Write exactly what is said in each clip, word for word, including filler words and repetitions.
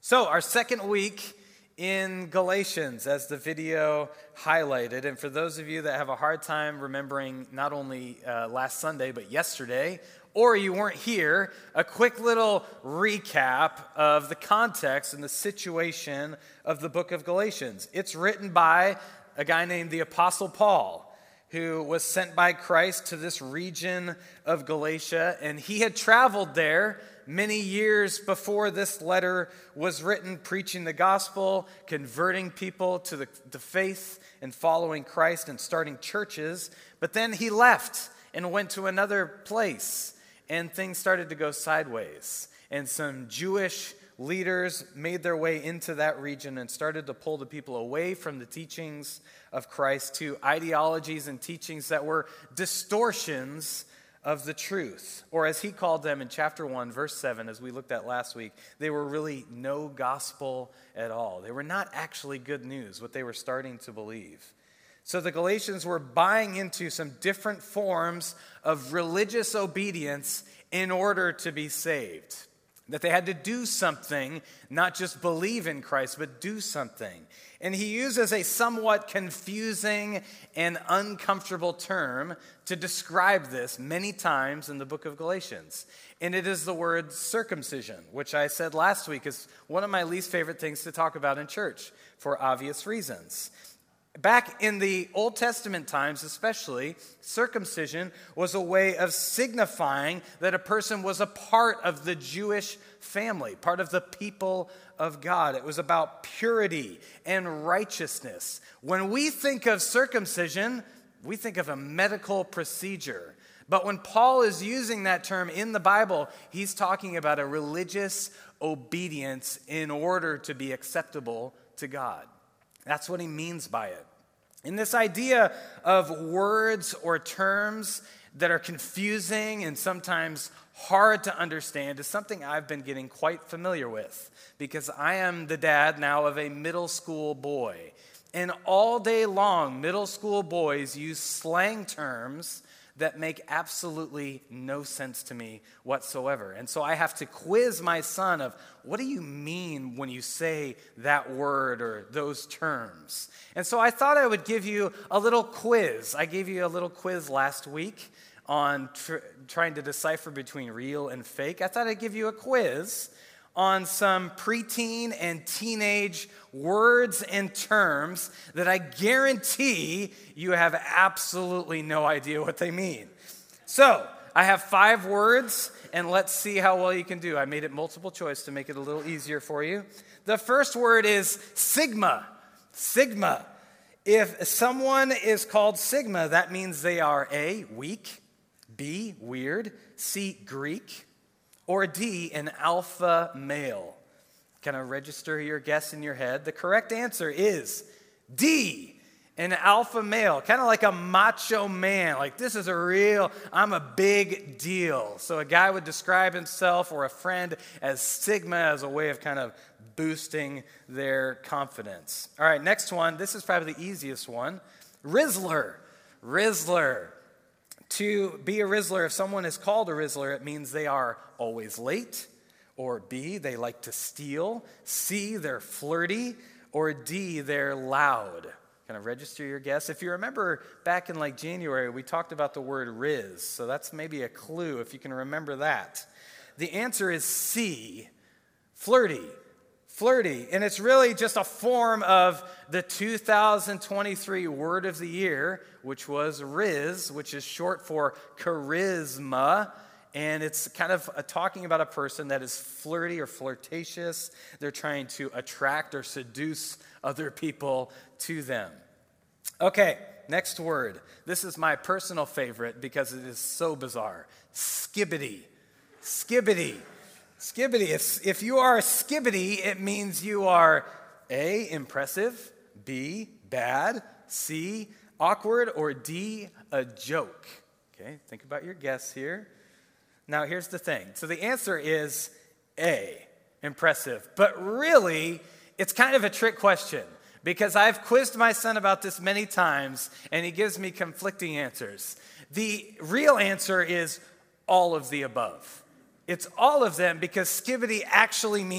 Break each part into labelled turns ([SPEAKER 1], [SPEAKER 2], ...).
[SPEAKER 1] So, our second week in Galatians, as the video highlighted, and for those of you that have a hard time remembering not only uh, last Sunday, but yesterday, or you weren't here, a quick little recap of the context and the situation of the book of Galatians. It's written by a guy named the Apostle Paul, who was sent by Christ to this region of Galatia, and he had traveled there many years before this letter was written, preaching the gospel, converting people to the, the faith and following Christ and starting churches. But then he left and went to another place, and things started to go sideways. And some Jewish leaders made their way into that region and started to pull the people away from the teachings of Christ to ideologies and teachings that were distortions of the truth. Or as he called them in chapter one, verse seven, as we looked at last week, they were really no gospel at all. They were not actually good news, what they were starting to believe. So the Galatians were buying into some different forms of religious obedience in order to be saved. That they had to do something, not just believe in Christ, but do something. And he uses a somewhat confusing and uncomfortable term to describe this many times in the book of Galatians. And it is the word circumcision, which I said last week is one of my least favorite things to talk about in church for obvious reasons. Back in the Old Testament times especially, circumcision was a way of signifying that a person was a part of the Jewish family, part of the people of God. It was about purity and righteousness. When we think of circumcision, we think of a medical procedure. But when Paul is using that term in the Bible, he's talking about a religious obedience in order to be acceptable to God. That's what he means by it. And this idea of words or terms that are confusing and sometimes hard to understand is something I've been getting quite familiar with because I am the dad now of a middle school boy. And all day long, middle school boys use slang terms that make absolutely no sense to me whatsoever. And so I have to quiz my son of, what do you mean when you say that word or those terms? And so I thought I would give you a little quiz. I gave you a little quiz last week on tr- trying to decipher between real and fake. I thought I'd give you a quiz on some preteen and teenage words and terms that I guarantee you have absolutely no idea what they mean. So, I have five words, and let's see how well you can do. I made it multiple choice to make it a little easier for you. The first word is sigma. Sigma. If someone is called sigma, that means they are A, weak, B, weird, C, Greek, or D, an alpha male. Kind of register your guess in your head. The correct answer is D, an alpha male. Kind of like a macho man. Like, this is a real, I'm a big deal. So a guy would describe himself or a friend as sigma as a way of kind of boosting their confidence. All right, next one. This is probably the easiest one. Rizzler. Rizzler. To be a Rizzler, if someone is called a Rizzler, it means they are always late, or B, they like to steal, C, they're flirty, or D, they're loud. Kind of register your guess. If you remember back in like January, we talked about the word Riz, so that's maybe a clue if you can remember that. The answer is C, flirty. Flirty, and it's really just a form of the two thousand twenty-three word of the year, which was Riz, which is short for charisma, and it's kind of a, talking about a person that is flirty or flirtatious. They're trying to attract or seduce other people to them. Okay, next word. This is my personal favorite because it is so bizarre. Skibbity. Skibbity. Skibbity. If, if you are a skibbity, it means you are A, impressive, B, bad, C, awkward, or D, a joke. Okay, think about your guess here. Now, here's the thing. So the answer is A, impressive. But really, it's kind of a trick question because I've quizzed my son about this many times, and he gives me conflicting answers. The real answer is all of the above. It's all of them because skibbity actually means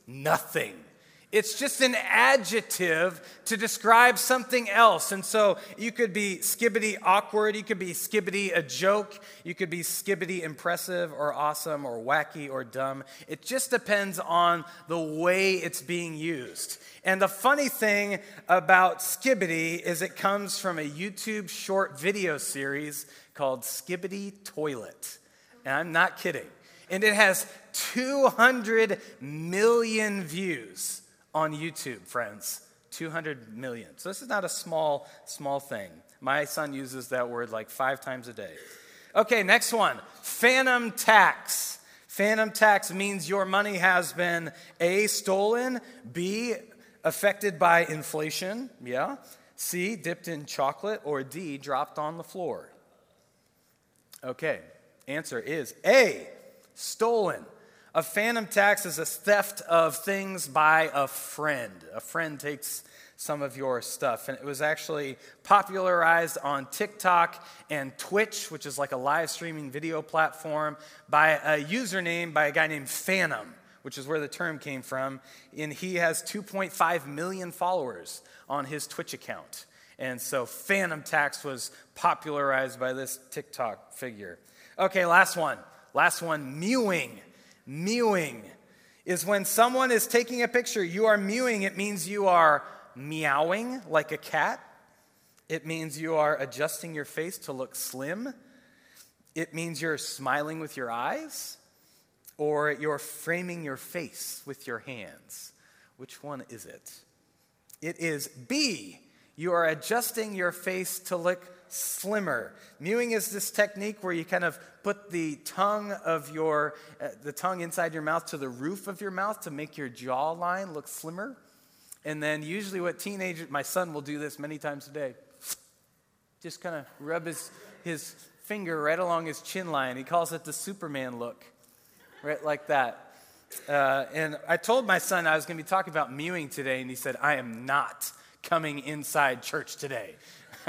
[SPEAKER 1] nothing. It's just an adjective to describe something else. And so you could be skibbity awkward, you could be skibbity a joke, you could be skibbity impressive or awesome or wacky or dumb. It just depends on the way it's being used. And the funny thing about skibbity is it comes from a YouTube short video series called Skibbity Toilet. And I'm not kidding. And it has two hundred million views on YouTube, friends. two hundred million. So this is not a small, small thing. My son uses that word like five times a day. Okay, next one. Phantom tax. Phantom tax means your money has been A, stolen, B, affected by inflation, yeah, C, dipped in chocolate, or D, dropped on the floor. Okay, answer is A, stolen. A phantom tax is a theft of things by a friend. A friend takes some of your stuff. And it was actually popularized on TikTok and Twitch, which is like a live streaming video platform, by a username by a guy named Phantom, which is where the term came from. And he has two point five million followers on his Twitch account. And so phantom tax was popularized by this TikTok figure. Okay, last one. Last one, mewing. Mewing is when someone is taking a picture. You are mewing. It means you are meowing like a cat. It means you are adjusting your face to look slim. It means you're smiling with your eyes, or you're framing your face with your hands. Which one is it? It is B. You are adjusting your face to look slimmer. Mewing is this technique where you kind of put the tongue of your, uh, the tongue inside your mouth to the roof of your mouth to make your jawline look slimmer. And then usually what teenagers, my son will do this many times a day, just kind of rub his, his finger right along his chin line. He calls it the Superman look, right like that. Uh, and I told my son I was going to be talking about mewing today, and he said, I am not coming inside church today.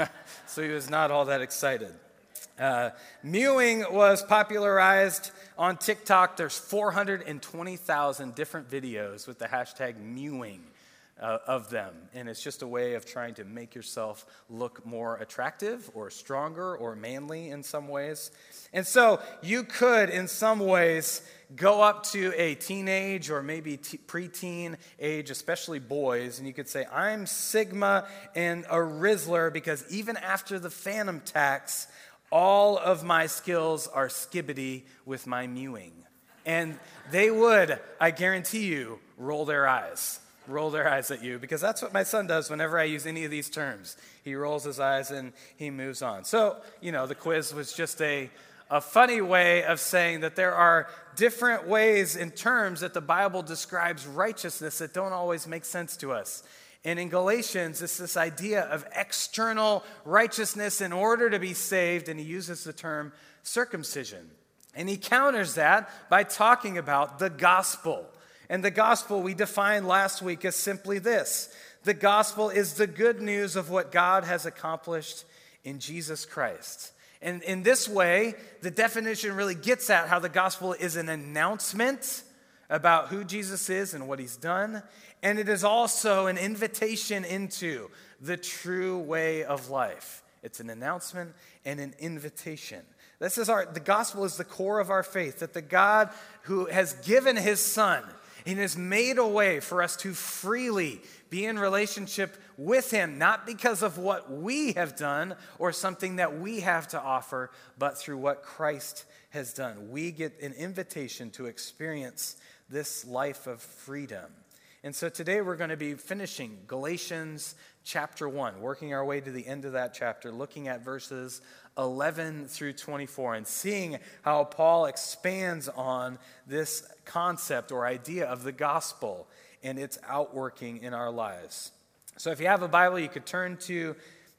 [SPEAKER 1] So he was not all that excited. Uh, mewing was popularized on TikTok. There's four hundred twenty thousand different videos with the hashtag mewing uh, of them. And it's just a way of trying to make yourself look more attractive or stronger or manly in some ways. And so you could, in some ways, go up to a teenage or maybe t- preteen age, especially boys, and you could say, I'm Sigma and a Rizzler because even after the phantom tax, all of my skills are skibbity with my mewing. And they would, I guarantee you, roll their eyes. Roll their eyes at you, because that's what my son does whenever I use any of these terms. He rolls his eyes and he moves on. So, you know, the quiz was just a A funny way of saying that there are different ways in terms that the Bible describes righteousness that don't always make sense to us. And in Galatians, it's this idea of external righteousness in order to be saved, and he uses the term circumcision. And he counters that by talking about the gospel. And the gospel we defined last week as simply this. The gospel is the good news of what God has accomplished in Jesus Christ. And in this way, the definition really gets at how the gospel is an announcement about who Jesus is and what he's done. And it is also an invitation into the true way of life. It's an announcement and an invitation. This is our, the gospel is the core of our faith, that the God who has given his son and has made a way for us to freely be in relationship with him, not because of what we have done or something that we have to offer, but through what Christ has done. We get an invitation to experience this life of freedom. And so today we're going to be finishing Galatians chapter one, working our way to the end of that chapter, looking at verses eleven through twenty-four and seeing how Paul expands on this concept or idea of the gospel and its outworking in our lives. So if you have a Bible, you could turn to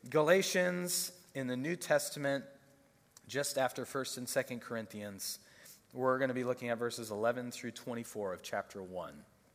[SPEAKER 1] Galatians in the New Testament, just after First and Second Corinthians. We're going to be looking at verses eleven through twenty-four of chapter one.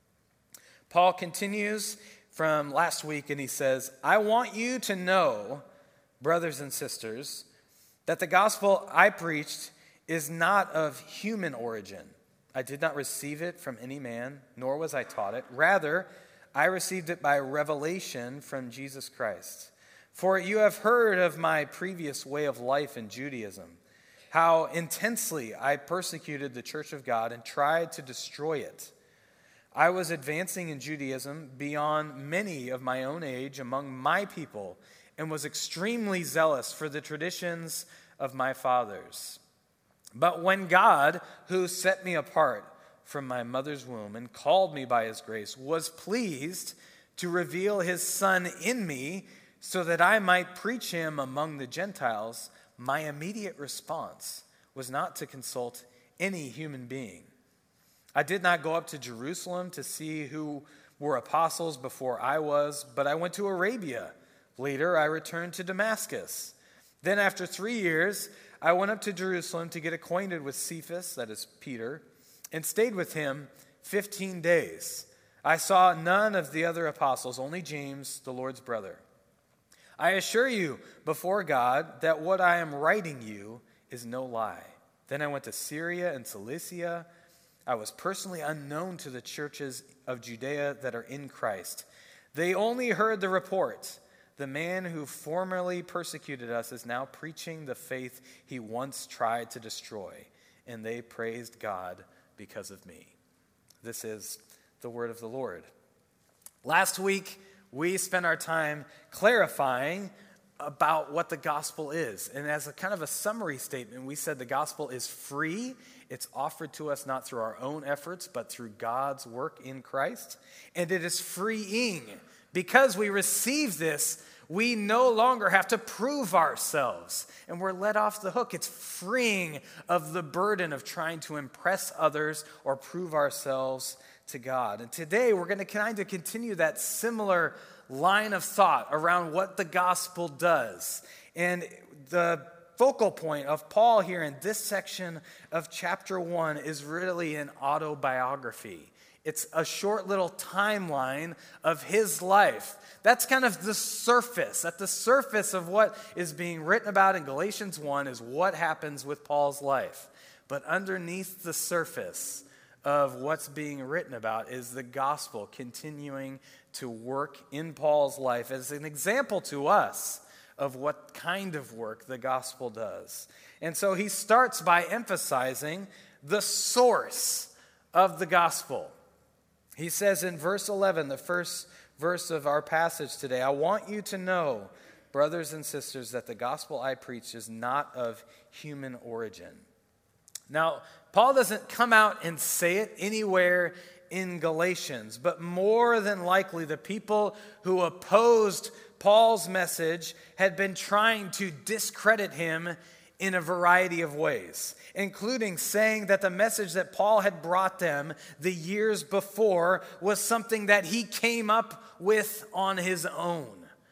[SPEAKER 1] Paul continues from last week, and he says, I want you to know, brothers and sisters, that the gospel I preached is not of human origin. I did not receive it from any man, nor was I taught it. Rather, I received it by revelation from Jesus Christ. For you have heard of my previous way of life in Judaism, how intensely I persecuted the church of God and tried to destroy it. I was advancing in Judaism beyond many of my own age among my people and was extremely zealous for the traditions of my fathers. But when God, who set me apart from my mother's womb and called me by his grace, was pleased to reveal his Son in me so that I might preach him among the Gentiles, my immediate response was not to consult any human being. I did not go up to Jerusalem to see who were apostles before I was, but I went to Arabia. Later, I returned to Damascus. Then after three years, I went up to Jerusalem to get acquainted with Cephas, that is Peter, and stayed with him fifteen days. I saw none of the other apostles, only James, the Lord's brother. I assure you before God that what I am writing you is no lie. Then I went to Syria and Cilicia. I was personally unknown to the churches of Judea that are in Christ. They only heard the report. The man who formerly persecuted us is now preaching the faith he once tried to destroy, and they praised God because of me. This is the word of the Lord. Last week, we spent our time clarifying about what the gospel is. And as a kind of a summary statement, we said the gospel is free. It's offered to us not through our own efforts, but through God's work in Christ. And it is freeing. Because we receive this, we no longer have to prove ourselves. And we're let off the hook. It's freeing of the burden of trying to impress others or prove ourselves to God. And today we're going to kind of continue that similar line of thought around what the gospel does. And the focal point of Paul here in this section of chapter one is really an autobiography. It's a short little timeline of his life. That's kind of the surface. At the surface of what is being written about in Galatians one is what happens with Paul's life. But underneath the surface of what's being written about is the gospel continuing to work in Paul's life as an example to us of what kind of work the gospel does. And so he starts by emphasizing the source of the gospel. He says in verse eleven, the first verse of our passage today, I want you to know, brothers and sisters, that the gospel I preach is not of human origin. Now, Paul doesn't come out and say it anywhere in Galatians, but more than likely the people who opposed Paul's message had been trying to discredit him in a variety of ways, including saying that the message that Paul had brought them the years before was something that he came up with on his own.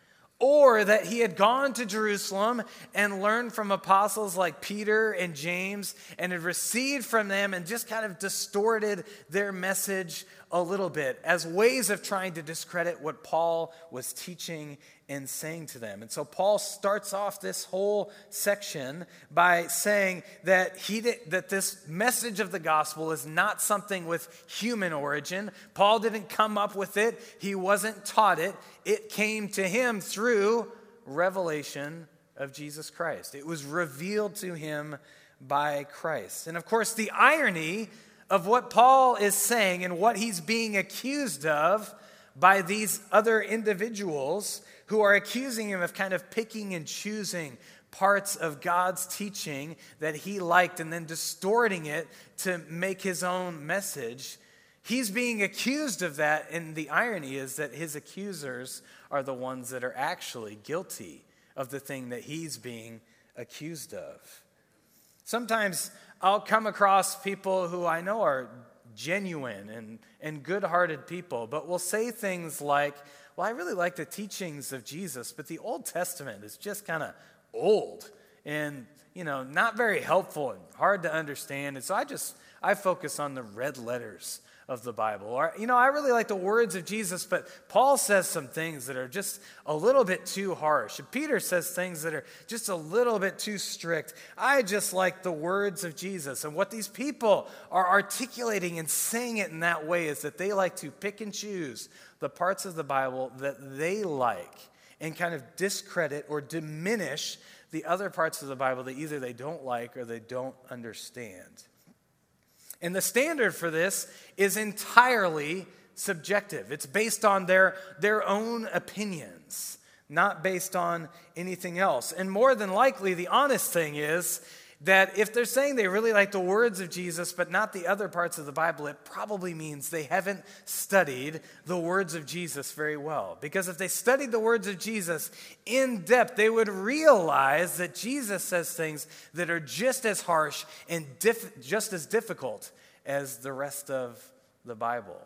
[SPEAKER 1] Or that he had gone to Jerusalem and learned from apostles like Peter and James and had received from them and just kind of distorted their message a little bit as ways of trying to discredit what Paul was teaching and saying to them. And so Paul starts off this whole section by saying that he did, that this message of the gospel is not something with human origin. Paul didn't come up with it. He wasn't taught it. It came to him through revelation of Jesus Christ. It was revealed to him by Christ. And of course, the irony of what Paul is saying and what he's being accused of by these other individuals who are accusing him of kind of picking and choosing parts of God's teaching that he liked and then distorting it to make his own message. He's being accused of that, and the irony is that his accusers are the ones that are actually guilty of the thing that he's being accused of. Sometimes I'll come across people who I know are genuine and, and good-hearted people, but will say things like, well, I really like the teachings of Jesus, but the Old Testament is just kind of old and, you know, not very helpful and hard to understand. And so I just, I focus on the red letters of the Bible. Or, you know, I really like the words of Jesus, but Paul says some things that are just a little bit too harsh. And Peter says things that are just a little bit too strict. I just like the words of Jesus. And what these people are articulating and saying it in that way is that they like to pick and choose the parts of the Bible that they like and kind of discredit or diminish the other parts of the Bible that either they don't like or they don't understand. And the standard for this is entirely subjective. It's based on their, their own opinions, not based on anything else. And more than likely, the honest thing is that if they're saying they really like the words of Jesus but not the other parts of the Bible, it probably means they haven't studied the words of Jesus very well. Because if they studied the words of Jesus in depth, they would realize that Jesus says things that are just as harsh and diff- just as difficult as the rest of the Bible.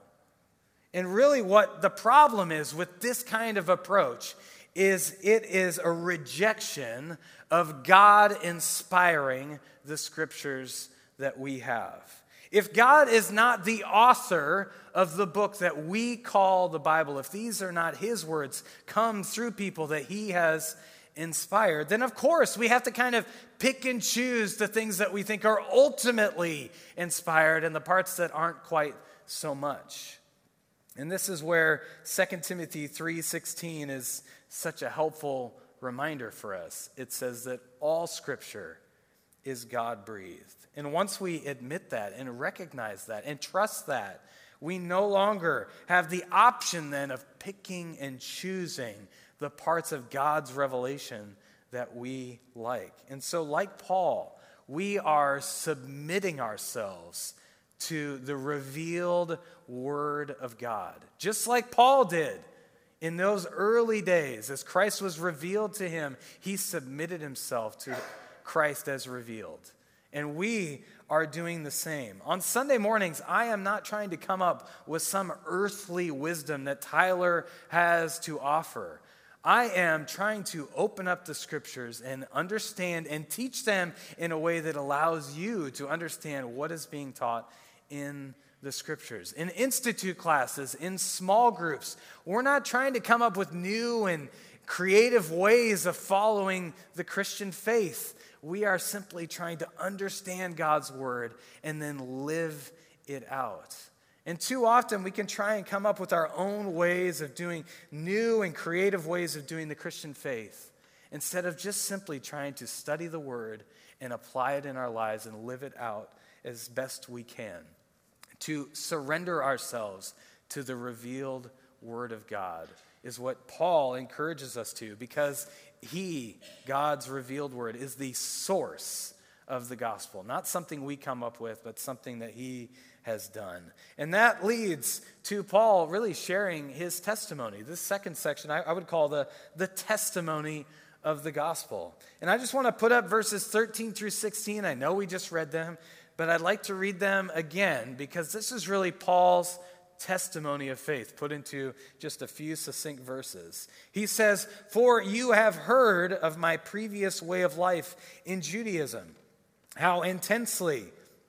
[SPEAKER 1] And really what the problem is with this kind of approach is it is a rejection of God inspiring the scriptures that we have. If God is not the author of the book that we call the Bible, if these are not his words come through people that he has inspired, then of course we have to kind of pick and choose the things that we think are ultimately inspired and the parts that aren't quite so much. And this is where Second Timothy three sixteen is such a helpful reminder for us. It says that all scripture is God-breathed. And once we admit that and recognize that and trust that, we no longer have the option then of picking and choosing the parts of God's revelation that we like. And so like Paul, we are submitting ourselves to the revealed word of God, just like Paul did. In those early days, as Christ was revealed to him, he submitted himself to Christ as revealed. And we are doing the same. On Sunday mornings, I am not trying to come up with some earthly wisdom that Tyler has to offer. I am trying to open up the scriptures and understand and teach them in a way that allows you to understand what is being taught in the scriptures. In institute classes, in small groups, we're not trying to come up with new and creative ways of following the Christian faith. We are simply trying to understand God's word and then live it out. And too often we can try and come up with our own ways of doing new and creative ways of doing the Christian faith instead of just simply trying to study the word and apply it in our lives and live it out as best we can. To surrender ourselves to the revealed word of God is what Paul encourages us to, because he, God's revealed word, is the source of the gospel. Not something we come up with, but something that he has done. And that leads to Paul really sharing his testimony. This second section I, I would call the, the testimony of the gospel. And I just want to put up verses thirteen through sixteen. I know we just read them, but I'd like to read them again because this is really Paul's testimony of faith put into just a few succinct verses. He says, "For you have heard of my previous way of life in Judaism, how intensely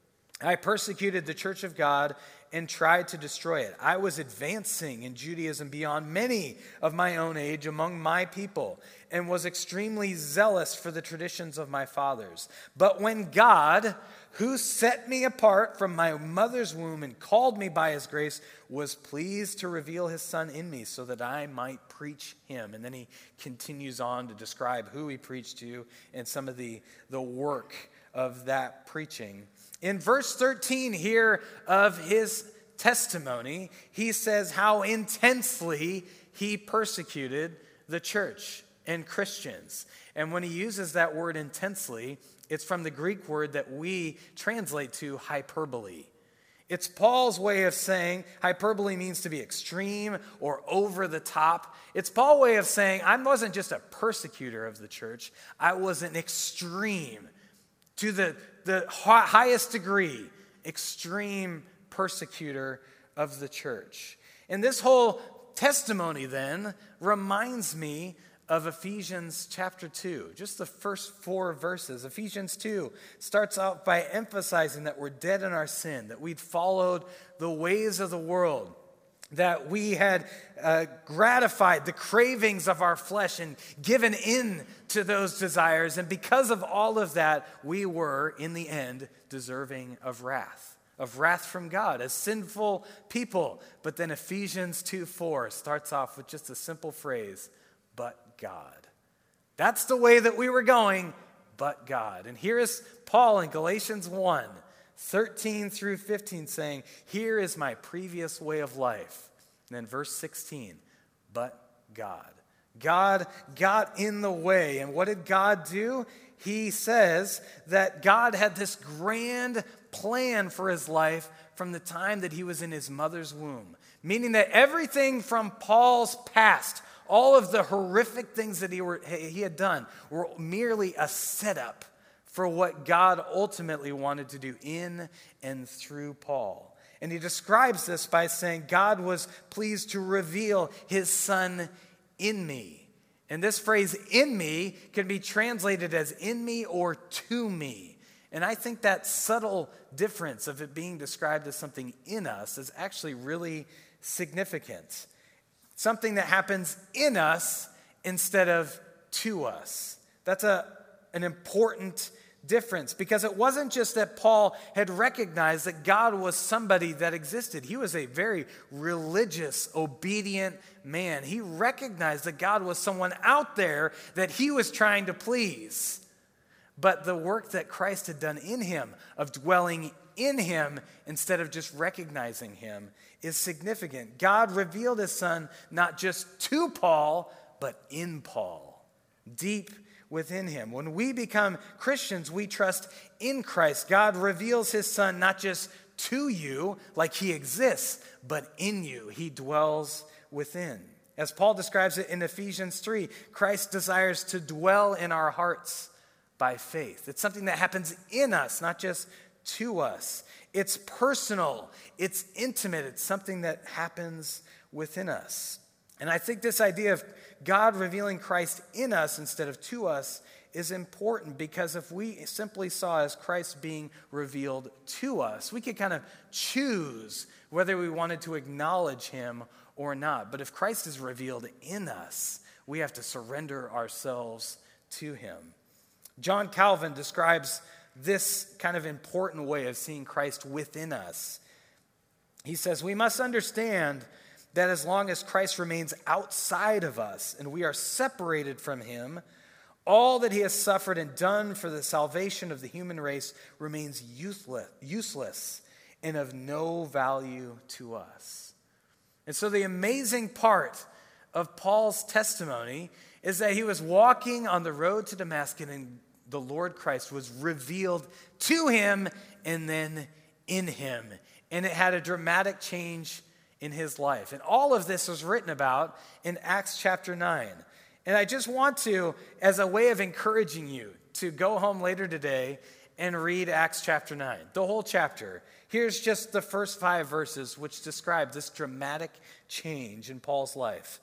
[SPEAKER 1] I persecuted the church of God and tried to destroy it. I was advancing in Judaism beyond many of my own age among my people and was extremely zealous for the traditions of my fathers. But when God, who set me apart from my mother's womb and called me by his grace, was pleased to reveal his son in me so that I might preach him." And then he continues on to describe who he preached to and some of the, the work of that preaching. In verse thirteen here of his testimony, he says how intensely he persecuted the church and Christians. And when he uses that word intensely, it's from the Greek word that we translate to hyperbole. It's Paul's way of saying, hyperbole means to be extreme or over the top. It's Paul's way of saying, I wasn't just a persecutor of the church, I was an extreme, to the, the highest degree, extreme persecutor of the church. And this whole testimony then reminds me of Ephesians chapter two, just the first four verses. Ephesians two starts out by emphasizing that we're dead in our sin, that we'd followed the ways of the world, that we had uh, gratified the cravings of our flesh and given in to those desires. And because of all of that, we were, in the end, deserving of wrath, of wrath from God, as sinful people. But then Ephesians two four starts off with just a simple phrase, but God. That's the way that we were going, but God. And here is Paul in Galatians one, thirteen through fifteen saying, here is my previous way of life. And then verse sixteen, but God. God got in the way. And what did God do? He says that God had this grand plan for his life from the time that he was in his mother's womb. Meaning that everything from Paul's past, all of the horrific things that he, were, he had done, were merely a setup for what God ultimately wanted to do in and through Paul. And he describes this by saying, God was pleased to reveal his Son in me. And this phrase, in me, can be translated as in me or to me. And I think that subtle difference of it being described as something in us is actually really significant. Something that happens in us instead of to us. That's a, an important difference, because it wasn't just that Paul had recognized that God was somebody that existed. He was a very religious, obedient man. He recognized that God was someone out there that he was trying to please. But the work that Christ had done in him, of dwelling in him instead of just recognizing him, is significant. God revealed his Son not just to Paul, but in Paul, deep within him. When we become Christians, we trust in Christ. God reveals his Son not just to you, like he exists, but in you. He dwells within. As Paul describes it in Ephesians three, Christ desires to dwell in our hearts by faith. It's something that happens in us, not just to us. It's personal. It's intimate. It's something that happens within us. And I think this idea of God revealing Christ in us instead of to us is important, because if we simply saw as Christ being revealed to us, we could kind of choose whether we wanted to acknowledge him or not. But if Christ is revealed in us, we have to surrender ourselves to him. John Calvin describes this kind of important way of seeing Christ within us. He says, we must understand that as long as Christ remains outside of us and we are separated from him, all that he has suffered and done for the salvation of the human race remains useless, useless and of no value to us. And so the amazing part of Paul's testimony is that he was walking on the road to Damascus and the Lord Christ was revealed to him and then in him. And it had a dramatic change in his life. And all of this was written about in Acts chapter nine. And I just want to, as a way of encouraging you, to go home later today and read Acts chapter nine, the whole chapter. Here's just the first five verses which describe this dramatic change in Paul's life.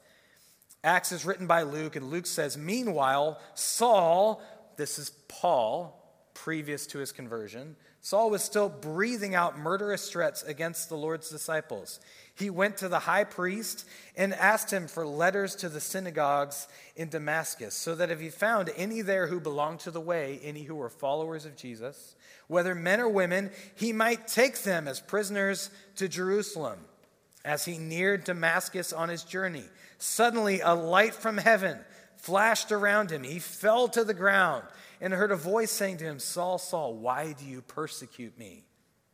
[SPEAKER 1] Acts is written by Luke, and Luke says, meanwhile, Saul, this is Paul, previous to his conversion, Saul was still breathing out murderous threats against the Lord's disciples. He went to the high priest and asked him for letters to the synagogues in Damascus, so that if he found any there who belonged to the way, any who were followers of Jesus, whether men or women, he might take them as prisoners to Jerusalem. As he neared Damascus on his journey, suddenly a light from heaven flashed around him. He fell to the ground and heard a voice saying to him, Saul, Saul, why do you persecute me?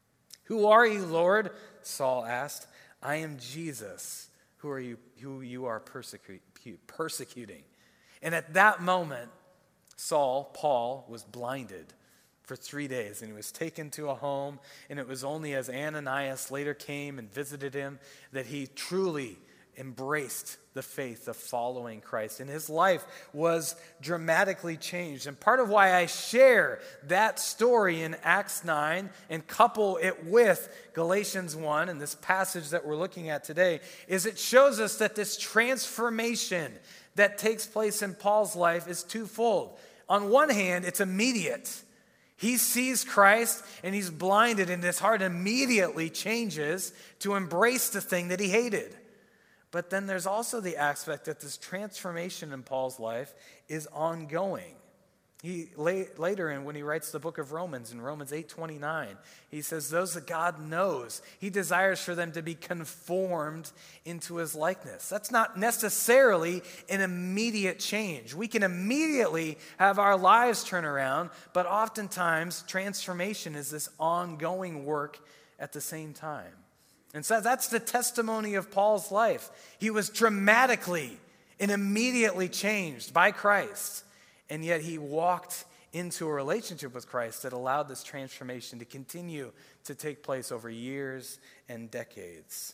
[SPEAKER 1] Who are you, Lord? Saul asked. I am Jesus, who are you, who you are persecute, persecuting. And at that moment, Saul, Paul, was blinded for three days, and he was taken to a home, and it was only as Ananias later came and visited him that he truly embraced the faith of following Christ. And his life was dramatically changed. And part of why I share that story in Acts nine and couple it with Galatians one and this passage that we're looking at today is it shows us that this transformation that takes place in Paul's life is twofold. On one hand, it's immediate. He sees Christ and he's blinded, and his heart immediately changes to embrace the thing that he hated. But then there's also the aspect that this transformation in Paul's life is ongoing. He later, in when he writes the book of Romans, in Romans eight twenty-nine, he says, those that God knows, he desires for them to be conformed into his likeness. That's not necessarily an immediate change. We can immediately have our lives turn around, but oftentimes transformation is this ongoing work at the same time. And so that's the testimony of Paul's life. He was dramatically and immediately changed by Christ. And yet he walked into a relationship with Christ that allowed this transformation to continue to take place over years and decades.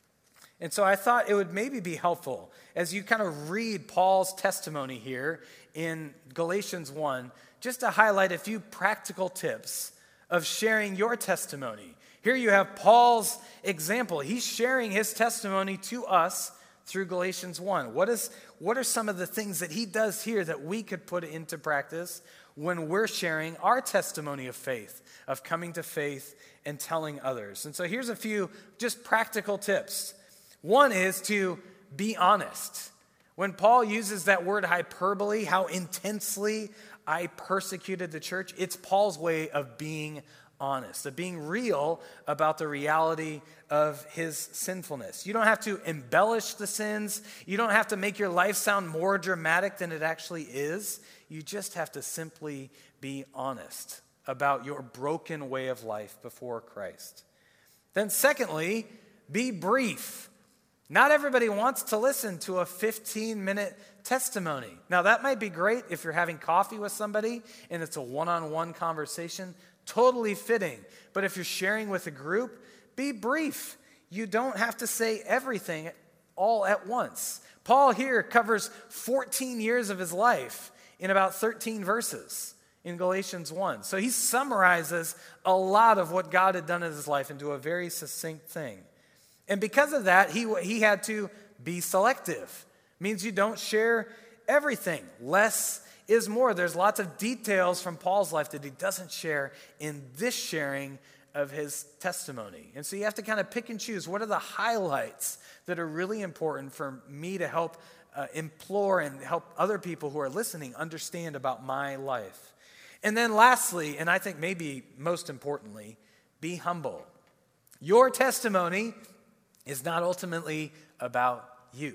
[SPEAKER 1] And so I thought it would maybe be helpful as you kind of read Paul's testimony here in Galatians one, just to highlight a few practical tips of sharing your testimony. Here you have Paul's example. He's sharing his testimony to us through Galatians one. What is, what are some of the things that he does here that we could put into practice when we're sharing our testimony of faith, of coming to faith and telling others? And so here's a few just practical tips. One is to be honest. When Paul uses that word hyperbole, how intensely I persecuted the church, it's Paul's way of being honest, of being real about the reality of his sinfulness. You don't have to embellish the sins. You don't have to make your life sound more dramatic than it actually is. You just have to simply be honest about your broken way of life before Christ. Then secondly, be brief. Not everybody wants to listen to a fifteen-minute testimony. Now, that might be great if you're having coffee with somebody and it's a one-on-one conversation. Totally fitting. But if you're sharing with a group, be brief. You don't have to say everything all at once. Paul here covers fourteen years of his life in about thirteen verses in Galatians one. So he summarizes a lot of what God had done in his life into a very succinct thing. And because of that, he, he had to be selective. Means you don't share everything. Less is more. There's lots of details from Paul's life that he doesn't share in this sharing of his testimony. And so you have to kind of pick and choose. What are the highlights that are really important for me to help uh, implore and help other people who are listening understand about my life? And then lastly, and I think maybe most importantly, be humble. Your testimony is not ultimately about you.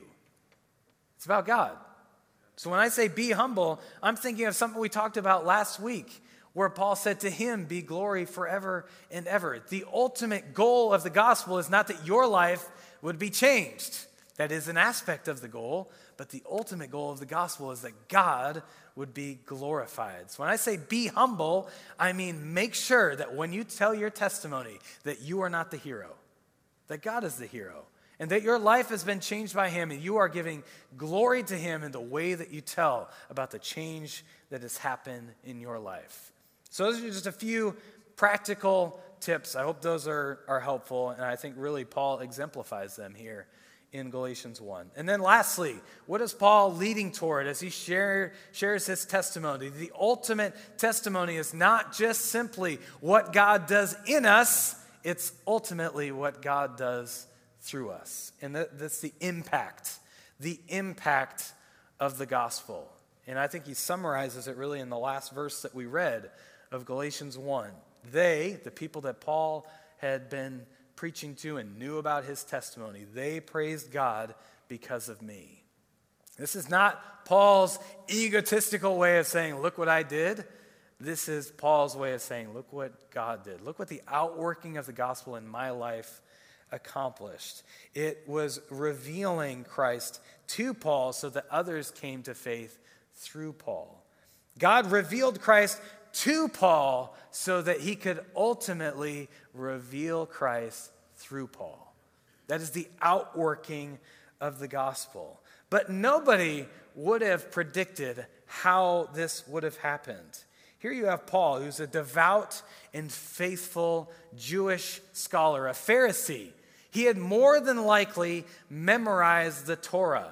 [SPEAKER 1] It's about God. So when I say be humble, I'm thinking of something we talked about last week, where Paul said, to him be glory forever and ever. The ultimate goal of the gospel is not that your life would be changed. That is an aspect of the goal, but the ultimate goal of the gospel is that God would be glorified. So when I say be humble, I mean make sure that when you tell your testimony that you are not the hero, that God is the hero, and that your life has been changed by him, and you are giving glory to him in the way that you tell about the change that has happened in your life. So those are just a few practical tips. I hope those are, are helpful, and I think really Paul exemplifies them here in Galatians one. And then lastly, what is Paul leading toward as he share, shares his testimony? The ultimate testimony is not just simply what God does in us, it's ultimately what God does through us. And that, that's the impact, the impact of the gospel. And I think he summarizes it really in the last verse that we read of Galatians one. They, the people that Paul had been preaching to and knew about his testimony, they praised God because of me. This is not Paul's egotistical way of saying, look what I did. This is Paul's way of saying, look what God did. Look what the outworking of the gospel in my life accomplished. It was revealing Christ to Paul so that others came to faith through Paul. God revealed Christ to Paul so that he could ultimately reveal Christ through Paul. That is the outworking of the gospel. But nobody would have predicted how this would have happened. Here you have Paul, who's a devout and faithful Jewish scholar, a Pharisee. He had more than likely memorized the Torah,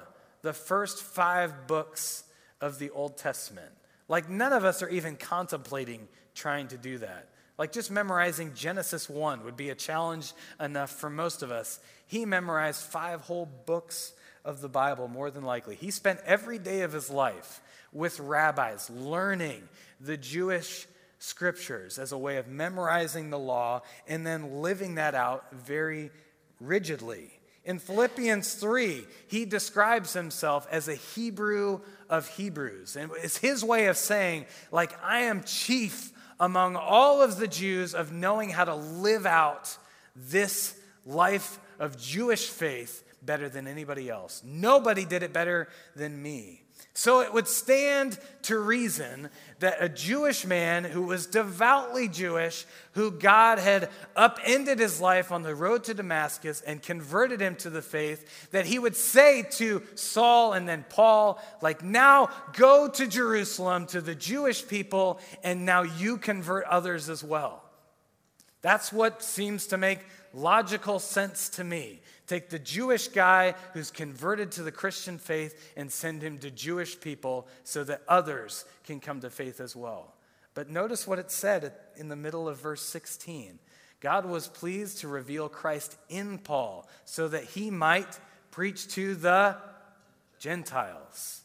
[SPEAKER 1] the first five books of the Old Testament. Like, none of us are even contemplating trying to do that. Like, just memorizing Genesis one would be a challenge enough for most of us. He memorized five whole books of the Bible, more than likely. He spent every day of his life with rabbis learning the Jewish scriptures as a way of memorizing the law and then living that out very rigidly. In Philippians three, he describes himself as a Hebrew of Hebrews. And it's his way of saying, like, I am chief among all of the Jews of knowing how to live out this life of Jewish faith better than anybody else. Nobody did it better than me. So it would stand to reason that a Jewish man who was devoutly Jewish, who God had upended his life on the road to Damascus and converted him to the faith, that he would say to Saul and then Paul, like, now go to Jerusalem to the Jewish people, and now you convert others as well. That's what seems to make logical sense to me. Take the Jewish guy who's converted to the Christian faith and send him to Jewish people so that others can come to faith as well. But notice what it said in the middle of verse sixteen. God was pleased to reveal Christ in Paul so that he might preach to the Gentiles.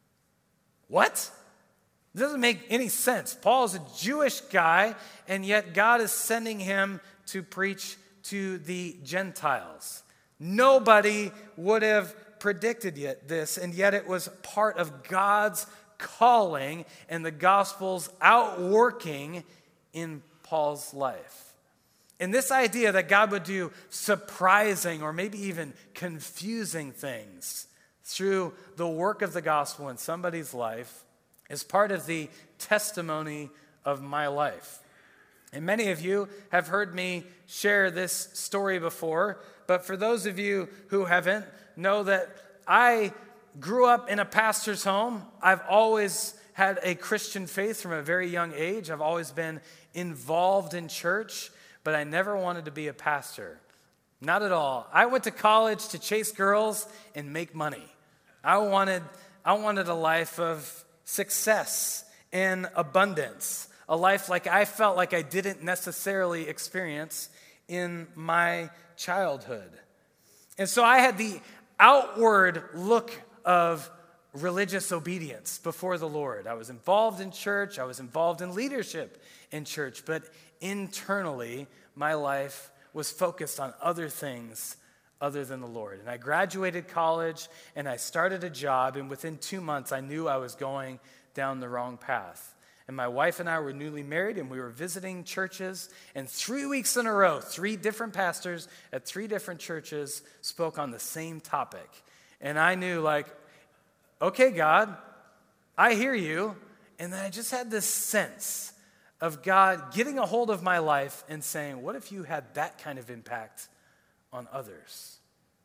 [SPEAKER 1] What? It doesn't make any sense. Paul's a Jewish guy, and yet God is sending him to preach to the Gentiles. Nobody would have predicted yet this, and yet it was part of God's calling and the gospel's outworking in Paul's life. And this idea that God would do surprising or maybe even confusing things through the work of the gospel in somebody's life is part of the testimony of my life. And many of you have heard me share this story before, but for those of you who haven't, know that I grew up in a pastor's home. I've always had a Christian faith from a very young age. I've always been involved in church, but I never wanted to be a pastor. Not at all. I went to college to chase girls and make money. I wanted, I wanted a life of success and abundance. A life like I felt like I didn't necessarily experience in my childhood. And so I had the outward look of religious obedience before the Lord. I was involved in church. I was involved in leadership in church. But internally, my life was focused on other things other than the Lord. And I graduated college, and I started a job, and within two months, I knew I was going down the wrong path. And my wife and I were newly married, and we were visiting churches. And three weeks in a row, three different pastors at three different churches spoke on the same topic. And I knew, like, okay, God, I hear you. And then I just had this sense of God getting a hold of my life and saying, what if you had that kind of impact on others?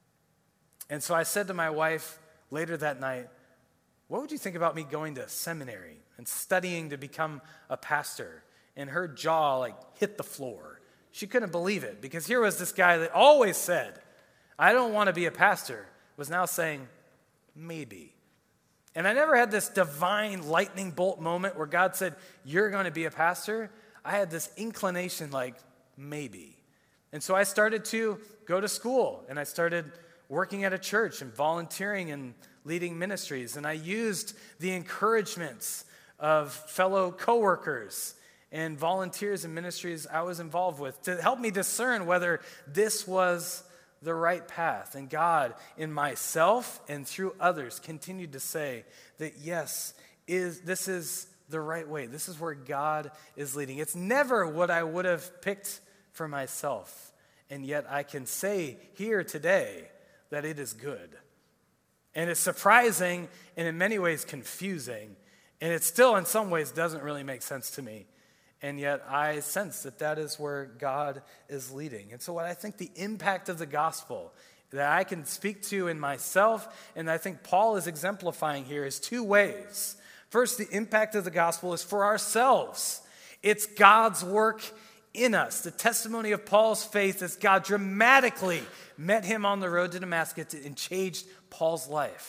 [SPEAKER 1] And so I said to my wife later that night, what would you think about me going to seminary and studying to become a pastor? And her jaw like hit the floor. She couldn't believe it, because here was this guy that always said, I don't want to be a pastor, was now saying, maybe. And I never had this divine lightning bolt moment where God said, you're going to be a pastor. I had this inclination like, maybe. And so I started to go to school, and I started working at a church and volunteering and leading ministries. And I used the encouragements of fellow coworkers and volunteers and ministries I was involved with to help me discern whether this was the right path. And God, in myself and through others, continued to say that yes, is this is the right way. This is where God is leading. It's never what I would have picked for myself. And yet I can say here today that it is good. And it's surprising and in many ways confusing. And it still in some ways doesn't really make sense to me. And yet I sense that that is where God is leading. And so what I think the impact of the gospel that I can speak to in myself, and I think Paul is exemplifying here, is two ways. First, the impact of the gospel is for ourselves. It's God's work in us. The testimony of Paul's faith is God dramatically met him on the road to Damascus and changed Paul's life.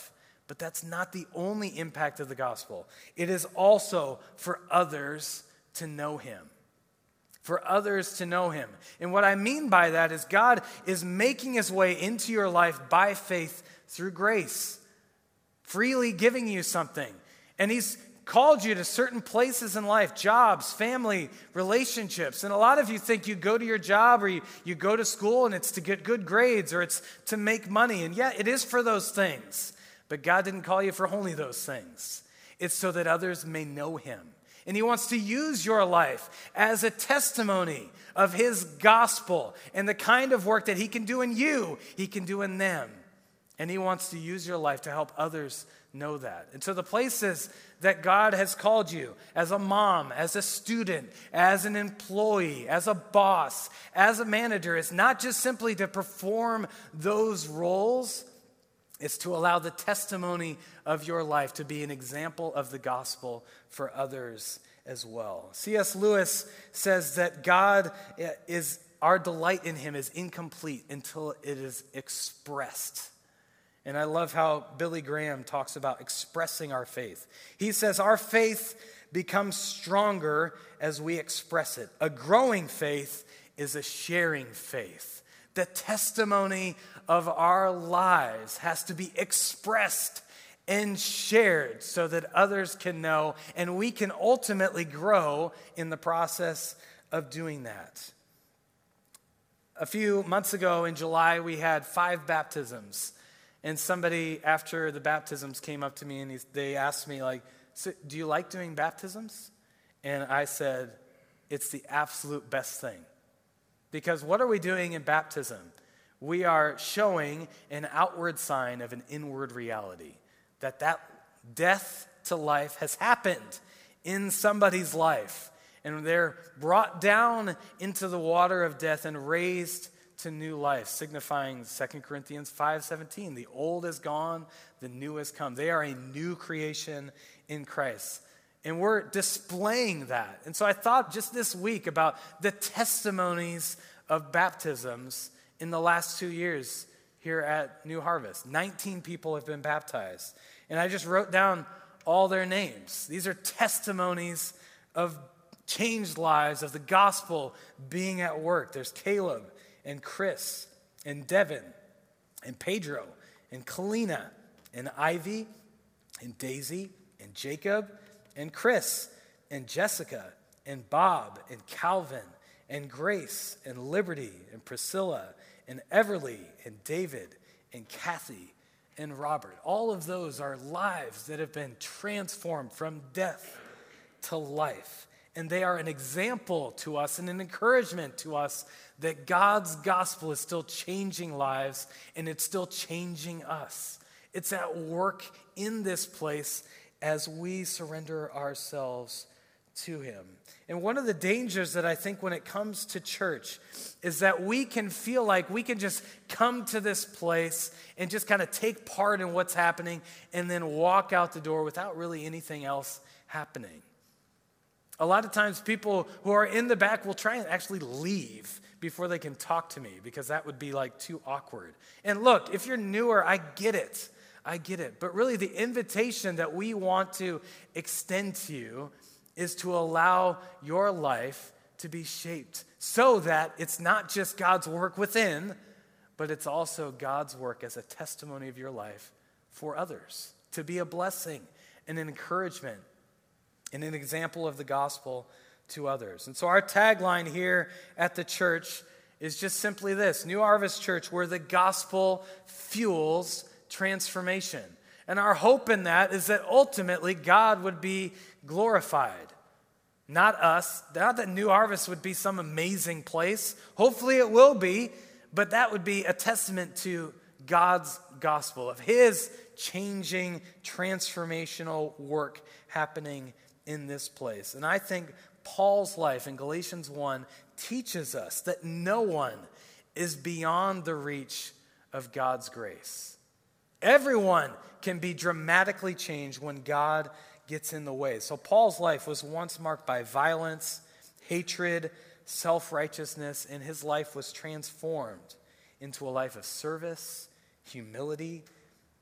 [SPEAKER 1] But that's not the only impact of the gospel. It is also for others to know him. For others to know him. And what I mean by that is God is making his way into your life by faith through grace, freely giving you something. And he's called you to certain places in life, jobs, family, relationships. And a lot of you think you go to your job or you, you go to school and it's to get good grades or it's to make money. And yeah, it is for those things. But God didn't call you for only those things. It's so that others may know him. And he wants to use your life as a testimony of his gospel and the kind of work that he can do in you, he can do in them. And he wants to use your life to help others know that. And so the places that God has called you as a mom, as a student, as an employee, as a boss, as a manager, is not just simply to perform those roles. It's to allow the testimony of your life to be an example of the gospel for others as well. C S Lewis says that God is, our delight in him is incomplete until it is expressed. And I love how Billy Graham talks about expressing our faith. He says our faith becomes stronger as we express it. A growing faith is a sharing faith. The testimony of our lives has to be expressed and shared so that others can know, and we can ultimately grow in the process of doing that. A few months ago in July, we had five baptisms. And somebody after the baptisms came up to me and he, they asked me, like, so do you like doing baptisms? And I said, it's the absolute best thing. Because what are we doing in baptism? We are showing an outward sign of an inward reality. That that death to life has happened in somebody's life. And they're brought down into the water of death and raised to new life, signifying Second Corinthians five seventeen. The old is gone, the new has come. They are a new creation in Christ. And we're displaying that. And so I thought just this week about the testimonies of baptisms in the last two years here at New Harvest. nineteen people have been baptized. And I just wrote down all their names. These are testimonies of changed lives, of the gospel being at work. There's Caleb and Chris and Devin and Pedro and Kalina and Ivy and Daisy and Jacob and Chris and Jessica and Bob and Calvin and Grace and Liberty and Priscilla and Everly and David and Kathy and Robert. All of those are lives that have been transformed from death to life. And they are an example to us and an encouragement to us that God's gospel is still changing lives and it's still changing us. It's at work in this place as we surrender ourselves to him. And one of the dangers that I think when it comes to church is that we can feel like we can just come to this place and just kind of take part in what's happening and then walk out the door without really anything else happening. A lot of times people who are in the back will try and actually leave before they can talk to me because that would be like too awkward. And look, if you're newer, I get it. I get it. But really the invitation that we want to extend to you is to allow your life to be shaped so that it's not just God's work within, but it's also God's work as a testimony of your life for others, to be a blessing and an encouragement and an example of the gospel to others. And so our tagline here at the church is just simply this: New Harvest Church, where the gospel fuels transformation. And our hope in that is that ultimately God would be glorified. Not us. Not that New Harvest would be some amazing place. Hopefully it will be, but that would be a testament to God's gospel, of his changing, transformational work happening in this place. And I think Paul's life in Galatians one teaches us that no one is beyond the reach of God's grace. Everyone can be dramatically changed when God gets in the way. So Paul's life was once marked by violence, hatred, self-righteousness, and his life was transformed into a life of service, humility,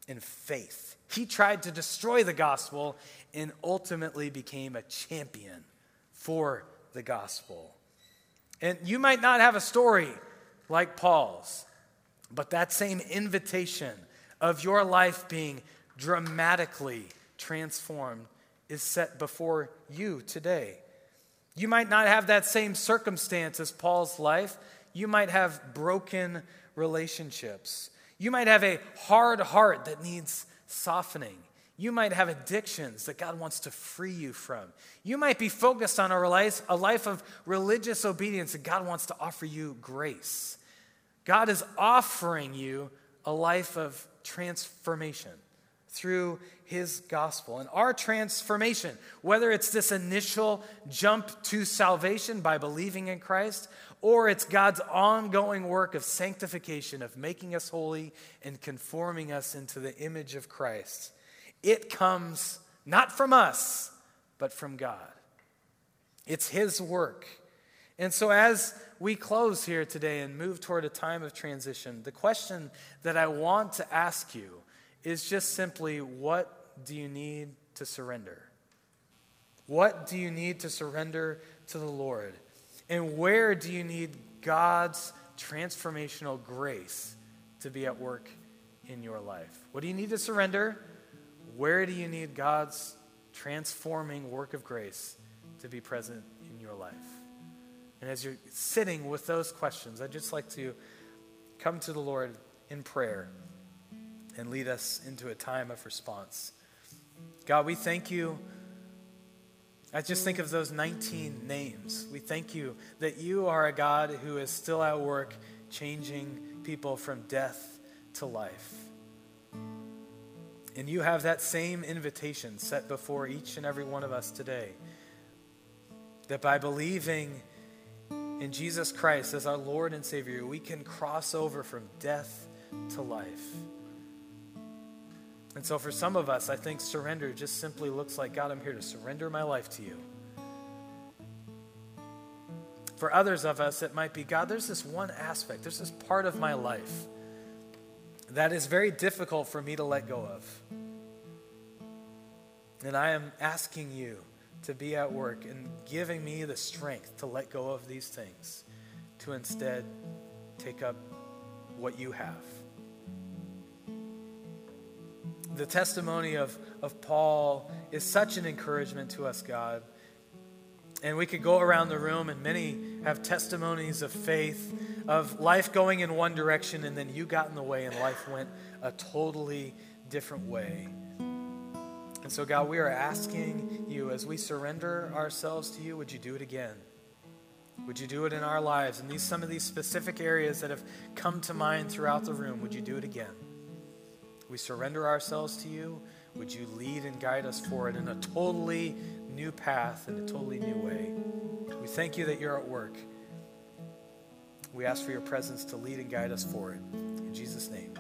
[SPEAKER 1] in faith. He tried to destroy the gospel and ultimately became a champion for the gospel. And you might not have a story like Paul's, but that same invitation of your life being dramatically transformed is set before you today. You might not have that same circumstance as Paul's life. You might have broken relationships. You might have a hard heart that needs softening. You might have addictions that God wants to free you from. You might be focused on a life, a life of religious obedience, and God wants to offer you grace. God is offering you a life of transformation through his gospel. And our transformation, whether it's this initial jump to salvation by believing in Christ, or it's God's ongoing work of sanctification, of making us holy and conforming us into the image of Christ, it comes not from us, but from God. It's his work. And so as we close here today and move toward a time of transition, the question that I want to ask you is just simply, what do you need to surrender? What do you need to surrender to the Lord? And where do you need God's transformational grace to be at work in your life? What do you need to surrender? Where do you need God's transforming work of grace to be present in your life? And as you're sitting with those questions, I'd just like to come to the Lord in prayer and lead us into a time of response. God, we thank you. I just think of those nineteen names. We thank you that you are a God who is still at work changing people from death to life. And you have that same invitation set before each and every one of us today, that by believing in Jesus Christ as our Lord and Savior, we can cross over from death to life. And so for some of us, I think surrender just simply looks like, God, I'm here to surrender my life to you. For others of us, it might be, God, there's this one aspect, there's this part of my life that is very difficult for me to let go of. And I am asking you to be at work and giving me the strength to let go of these things, to instead take up what you have. The testimony of, of Paul is such an encouragement to us, God. And we could go around the room, and many have testimonies of faith, of life going in one direction, and then you got in the way, and life went a totally different way. And so, God, we are asking you, as we surrender ourselves to you, would you do it again? Would you do it in our lives? And these some of these specific areas that have come to mind throughout the room, would you do it again? We surrender ourselves to you. Would you lead and guide us forward in a totally new path, in a totally new way? We thank you that you're at work. We ask for your presence to lead and guide us forward. In Jesus' name.